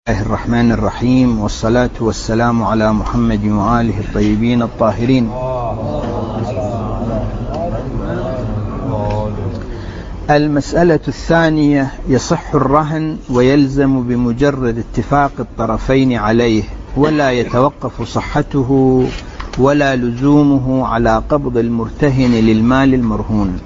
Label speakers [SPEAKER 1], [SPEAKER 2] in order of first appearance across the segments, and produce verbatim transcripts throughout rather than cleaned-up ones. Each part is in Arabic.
[SPEAKER 1] الله الرحمن الرحيم، والصلاة والسلام على محمد وآله الطيبين الطاهرين. المسألة الثانية: يصح الرهن ويلزم بمجرد اتفاق الطرفين عليه، ولا يتوقف صحته ولا لزومه على قبض المرتهن للمال المرهون.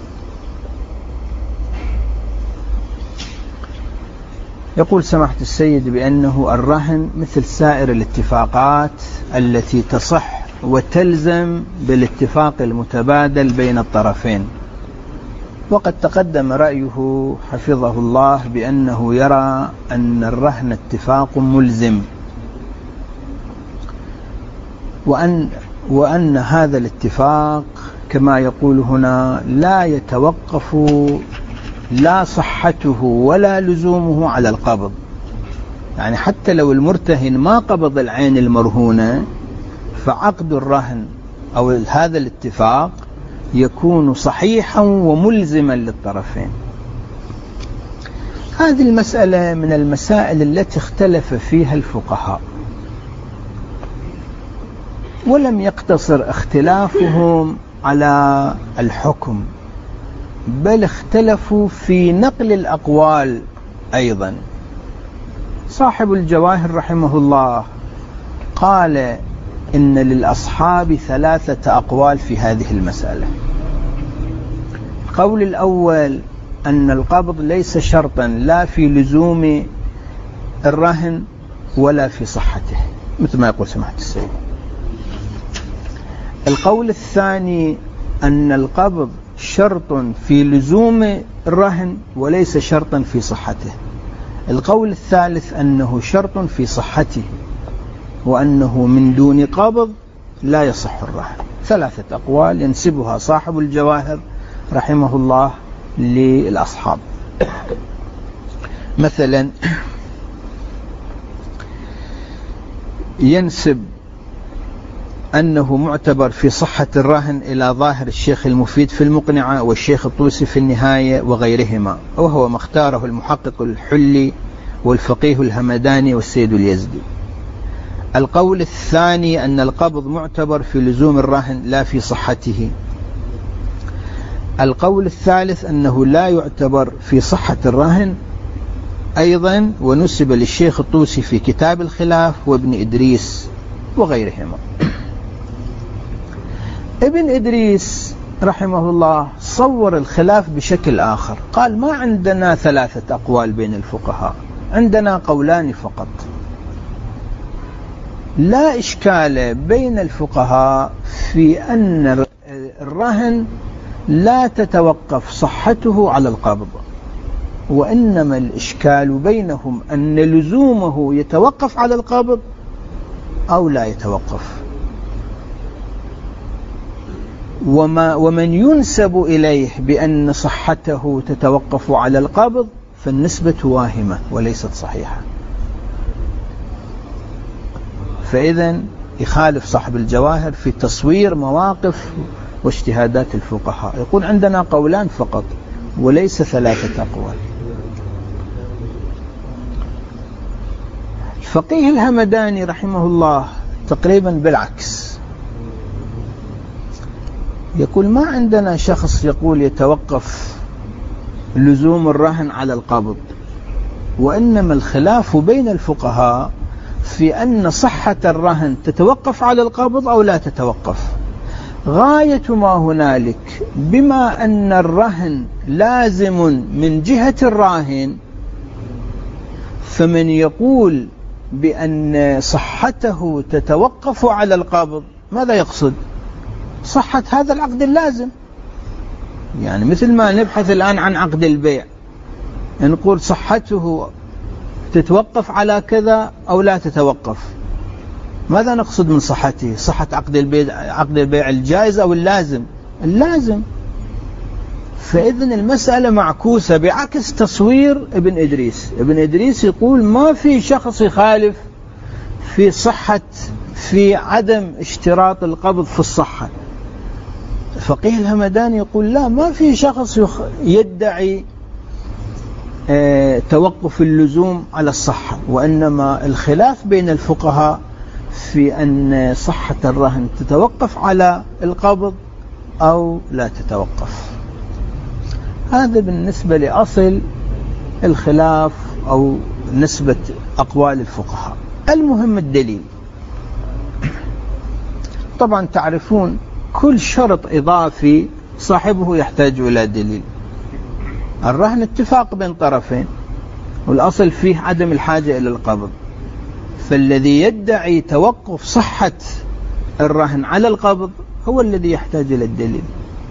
[SPEAKER 1] يقول سماحة السيد بأنه الرهن مثل سائر الاتفاقات التي تصح وتلزم بالاتفاق المتبادل بين الطرفين، وقد تقدم رأيه حفظه الله بأنه يرى أن الرهن اتفاق ملزم، وأن, وأن هذا الاتفاق كما يقول هنا لا يتوقف لا صحته ولا لزومه على القبض. يعني حتى لو المرتهن ما قبض العين المرهونة، فعقد الرهن أو هذا الاتفاق يكون صحيحا وملزما للطرفين. هذه المسألة من المسائل التي اختلف فيها الفقهاء، ولم يقتصر اختلافهم على الحكم، بل اختلفوا في نقل الأقوال أيضا. صاحب الجواهر رحمه الله قال إن للأصحاب ثلاثة أقوال في هذه المسألة. القول الأول أن القبض ليس شرطا لا في لزوم الرهن ولا في صحته، مثل ما يقول سماحة السيد. القول الثاني أن القبض شرط في لزوم الرهن وليس شرطا في صحته. القول الثالث أنه شرط في صحته، وأنه من دون قبض لا يصح الرهن. ثلاثة أقوال ينسبها صاحب الجواهر رحمه الله للأصحاب. مثلا ينسب أنه معتبر في صحة الرهن إلى ظاهر الشيخ المفيد في المقنعة والشيخ الطوسي في النهاية وغيرهما، وهو ما اختاره المحقق الحلي والفقيه الهمداني والسيد اليزدي. القول الثاني أن القبض معتبر في لزوم الرهن لا في صحته. القول الثالث أنه لا يعتبر في صحة الرهن أيضا، ونسب للشيخ الطوسي في كتاب الخلاف وابن إدريس وغيرهما. ابن إدريس رحمه الله صور الخلاف بشكل آخر، قال ما عندنا ثلاثة أقوال بين الفقهاء، عندنا قولان فقط. لا إشكال بين الفقهاء في أن الرهن لا تتوقف صحته على القبض، وإنما الإشكال بينهم أن لزومه يتوقف على القبض أو لا يتوقف. وما ومن ينسب إليه بأن صحته تتوقف على القبض فالنسبة واهمة وليست صحيحة. فإذن يخالف صاحب الجواهر في تصوير مواقف واجتهادات الفقهاء، يقول عندنا قولان فقط وليس ثلاثة أقوال. الفقيه الهمداني رحمه الله تقريبا بالعكس، يقول ما عندنا شخص يقول يتوقف لزوم الرهن على القبض، وإنما الخلاف بين الفقهاء في أن صحة الرهن تتوقف على القبض أو لا تتوقف. غاية ما هنالك بما أن الرهن لازم من جهة الراهن، فمن يقول بأن صحته تتوقف على القبض ماذا يقصد؟ صحة هذا العقد اللازم. يعني مثل ما نبحث الآن عن عقد البيع، نقول صحته تتوقف على كذا أو لا تتوقف. ماذا نقصد من صحته؟ صحة عقد البيع، عقد البيع الجائز أو اللازم؟ اللازم. فإذن المسألة معكوسة بعكس تصوير ابن إدريس. ابن إدريس يقول ما في شخص يخالف في صحة في عدم اشتراط القبض في الصحة. فقيه الهمداني يقول لا، ما في شخص يدعي توقف اللزوم على الصحة، وإنما الخلاف بين الفقهاء في أن صحة الرهن تتوقف على القبض أو لا تتوقف. هذا بالنسبة لأصل الخلاف أو نسبة أقوال الفقهاء. المهم الدليل. طبعا تعرفون كل شرط إضافي صاحبه يحتاج إلى دليل. الرهن اتفاق بين طرفين والأصل فيه عدم الحاجة إلى القبض، فالذي يدعي توقف صحة الرهن على القبض هو الذي يحتاج إلى الدليل.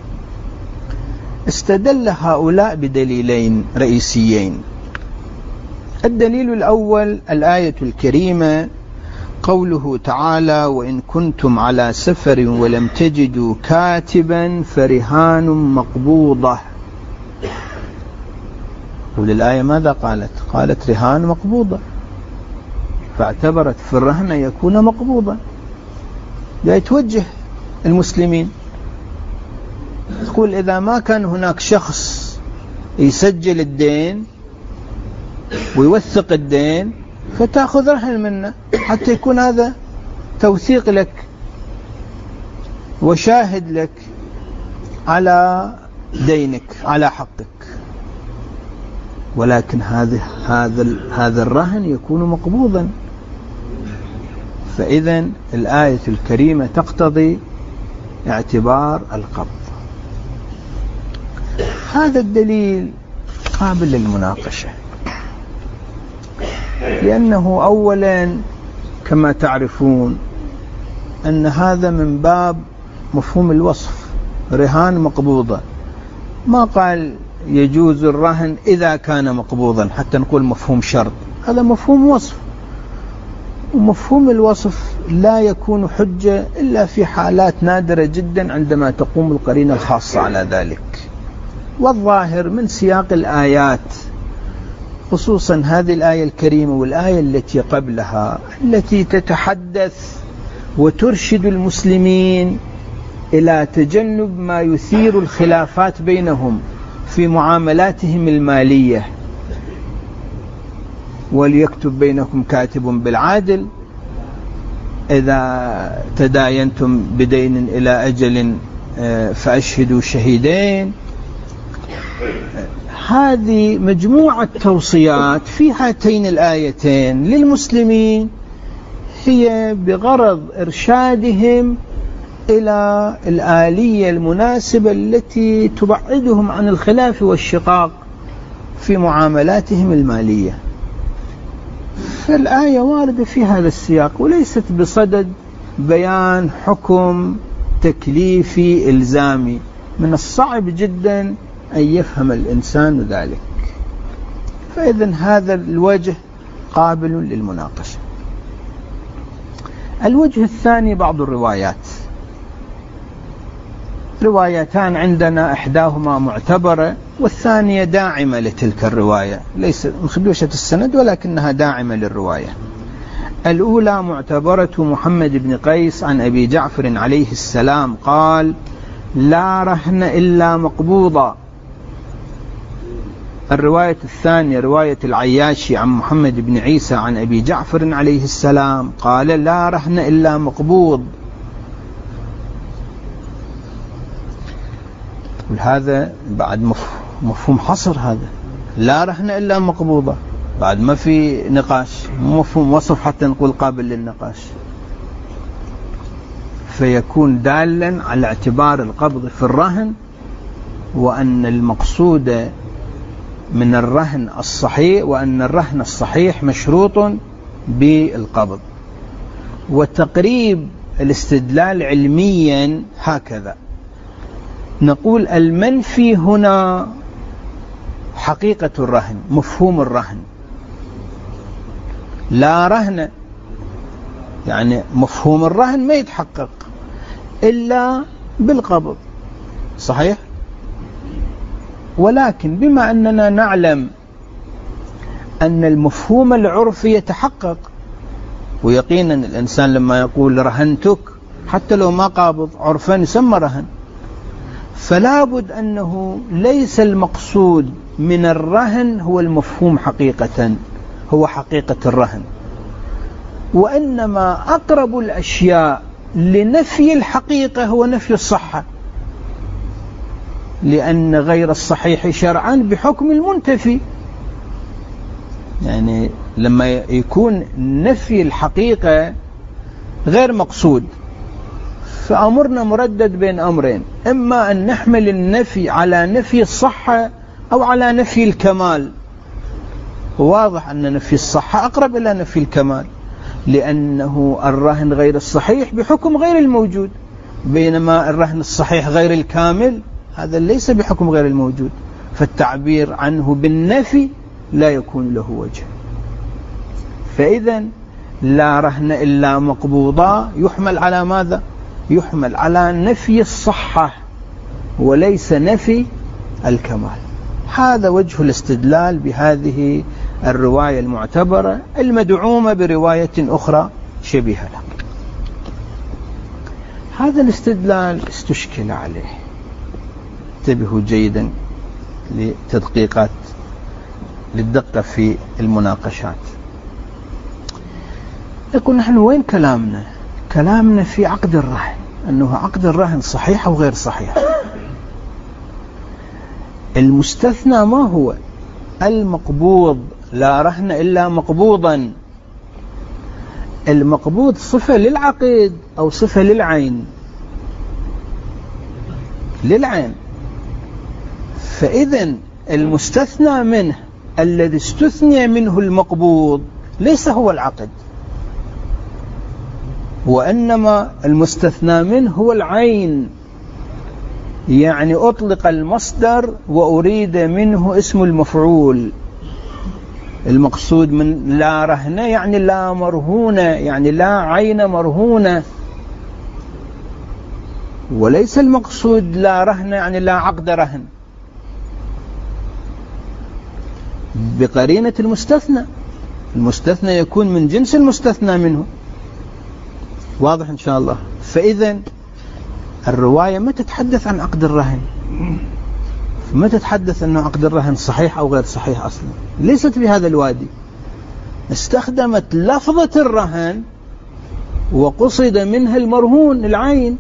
[SPEAKER 1] استدل هؤلاء بدليلين رئيسيين. الدليل الأول الآية الكريمة قوله تعالى: وإن كنتم على سفر ولم تجدوا كاتبا فرهان مقبوضة. وللآية ماذا قالت؟ قالت رهان مقبوضة، فاعتبرت في الرهن يكون مقبوضا. يتوجه المسلمين تقول إذا ما كان هناك شخص يسجل الدين ويوثق الدين فتأخذ رهن منه حتى يكون هذا توثيق لك وشاهد لك على دينك على حقك. ولكن هذا هذا هذا الرهن يكون مقبوضا. فإذا الآية الكريمة تقتضي اعتبار القبض. هذا الدليل قابل للمناقشة، لأنه أولا كما تعرفون أن هذا من باب مفهوم الوصف، رهان مقبوضة. ما قال يجوز الرهن إذا كان مقبوضا حتى نقول مفهوم شرط، هذا مفهوم وصف، ومفهوم الوصف لا يكون حجة إلا في حالات نادرة جدا عندما تقوم القرينة الخاصة على ذلك. والظاهر من سياق الآيات خصوصا هذه الآية الكريمة والآية التي قبلها التي تتحدث وترشد المسلمين إلى تجنب ما يثير الخلافات بينهم في معاملاتهم المالية، وليكتب بينكم كاتب بالعدل إذا تداينتم بدين إلى أجل فأشهدوا شهيدين. هذه مجموعة توصيات في هاتين الآيتين للمسلمين هي بغرض إرشادهم إلى الآلية المناسبة التي تبعدهم عن الخلاف والشقاق في معاملاتهم المالية. فالآية واردة في هذا السياق وليست بصدد بيان حكم تكليفي إلزامي. من الصعب جدا أن يفهم الإنسان ذلك. فإذن هذا الوجه قابل للمناقشة. الوجه الثاني بعض الروايات، روايتان عندنا إحداهما معتبرة والثانية داعمة لتلك الرواية، ليس مخدوشة السند ولكنها داعمة للرواية. الأولى معتبرة محمد بن قيس عن أبي جعفر عليه السلام قال: لا رهن إلا مقبوضا. الرواية الثانية رواية العياشي عن محمد بن عيسى عن أبي جعفر عليه السلام قال: لا رهن إلا مقبوض. هذا بعد مفهوم حصر، هذا لا رهن إلا مقبوضة بعد ما في نقاش، مفهوم وصف حتى نقول قابل للنقاش، فيكون دالا على اعتبار القبض في الرهن، وأن المقصود من الرهن الصحيح وأن الرهن الصحيح مشروط بالقبض. وتقريب الاستدلال علميا هكذا نقول: المنفي هنا حقيقة الرهن، مفهوم الرهن. لا رهن يعني مفهوم الرهن ما يتحقق إلا بالقبض، صحيح؟ ولكن بما أننا نعلم أن المفهوم العرفي يتحقق، ويقينا الإنسان لما يقول رهنتك حتى لو ما قابض عرفا يسمى رهن، فلا بد أنه ليس المقصود من الرهن هو المفهوم حقيقة، هو حقيقة الرهن، وإنما أقرب الأشياء لنفي الحقيقة هو نفي الصحة، لأن غير الصحيح شرعا بحكم المنتفي. يعني لما يكون نفي الحقيقة غير مقصود فأمرنا مردد بين أمرين، إما أن نحمل النفي على نفي الصحة أو على نفي الكمال. واضح أن نفي الصحة أقرب إلى نفي الكمال، لأنه الرهن غير الصحيح بحكم غير الموجود، بينما الرهن الصحيح غير الكامل هذا ليس بحكم غير الموجود، فالتعبير عنه بالنفي لا يكون له وجه. فإذا لا رهن إلا مقبوضا يحمل على ماذا؟ يحمل على نفي الصحة وليس نفي الكمال. هذا وجه الاستدلال بهذه الرواية المعتبرة المدعومة برواية أخرى شبيهة لها. هذا الاستدلال استشكل عليه، انتبهوا جيدا لتدقيقات للدقة في المناقشات. يقول نحن وين كلامنا؟ كلامنا في عقد الرهن، أنه عقد الرهن صحيح أو غير صحيح. المستثنى ما هو؟ المقبوض، لا رهن إلا مقبوضا. المقبوض صفة للعقد أو صفة للعين؟ للعين. فإذن المستثنى منه الذي استثني منه المقبوض ليس هو العقد، وإنما المستثنى منه هو العين. يعني أطلق المصدر وأريد منه اسم المفعول. المقصود من لا رهنة يعني لا مرهونة، يعني لا عين مرهونة، وليس المقصود لا رهنة يعني لا عقد رهن، بقرينة المستثنى. المستثنى يكون من جنس المستثنى منه. واضح إن شاء الله. فإذا الرواية ما تتحدث عن عقد الرهن، ما تتحدث أنه عقد الرهن صحيح أو غير صحيح أصلا، ليست بهذا الوادي. استخدمت لفظة الرهن وقصد منها المرهون العين،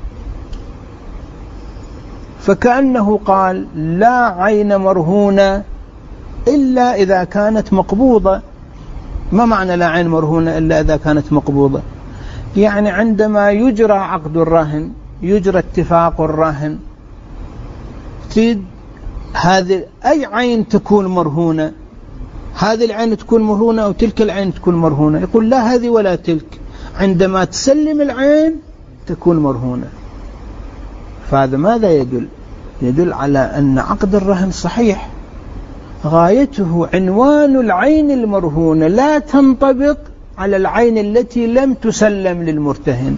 [SPEAKER 1] فكأنه قال لا عين مرهونة إلا إذا كانت مقبوضة. ما معنى لا عين مرهونة إلا إذا كانت مقبوضة؟ يعني عندما يجرى عقد الرهن، يجرى اتفاق الرهن، تريد هذه أي عين تكون مرهونة، هذه العين تكون مرهونة أو تلك العين تكون مرهونة؟ يقول لا هذه ولا تلك، عندما تسلم العين تكون مرهونة. فهذا ماذا يدل؟ يدل على أن عقد الرهن صحيح، غايته عنوان العين المرهونة، لا تنطبق على العين التي لم تسلم للمرتهن.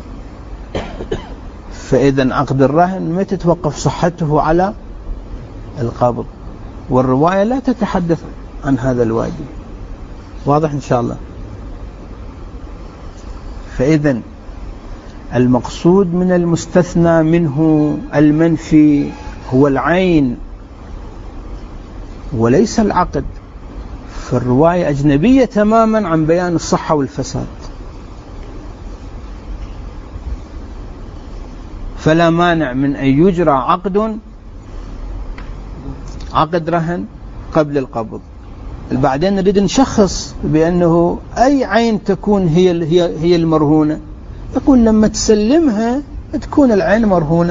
[SPEAKER 1] فإذا عقد الرهن ما تتوقف صحته على القبض، والرواية لا تتحدث عن هذا الوادي. واضح إن شاء الله. فإذا المقصود من المستثنى منه المنفي هو العين وليس العقد. فالرواية أجنبية تماما عن بيان الصحة والفساد. فلا مانع من أن يجرى عقد عقد رهن قبل القبض. بعدين نريد نشخص بأنه أي عين تكون هي هي هي المرهونة، يقول لما تسلمها تكون العين مرهونة.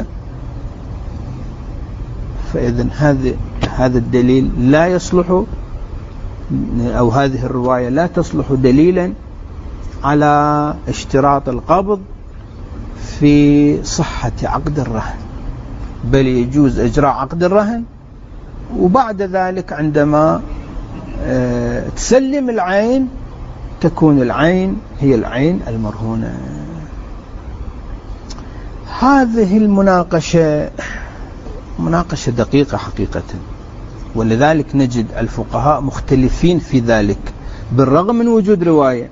[SPEAKER 1] فإذا هذا هذا الدليل لا يصلح، أو هذه الرواية لا تصلح دليلا على اشتراط القبض في صحة عقد الرهن، بل يجوز إجراء عقد الرهن وبعد ذلك عندما تسلم العين تكون العين هي العين المرهونة. هذه المناقشة مناقشة دقيقة حقيقة، ولذلك نجد الفقهاء مختلفين في ذلك بالرغم من وجود رواية،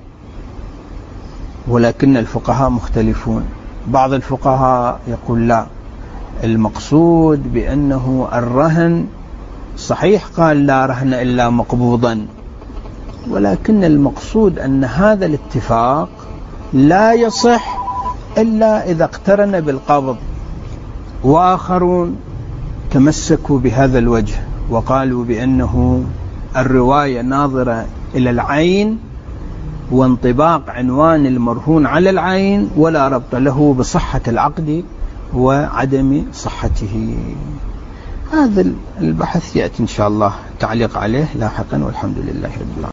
[SPEAKER 1] ولكن الفقهاء مختلفون. بعض الفقهاء يقول لا، المقصود بأنه الرهن صحيح قال لا رهن إلا مقبوضا، ولكن المقصود أن هذا الاتفاق لا يصح إلا إذا اقترن بالقبض. وآخرون تمسكوا بهذا الوجه وقالوا بأنه الرواية ناظرة إلى العين وانطباق عنوان المرهون على العين، ولا ربط له بصحة العقد وعدم صحته. هذا البحث يأتي إن شاء الله تعليق عليه لاحقا، والحمد لله رب العالمين.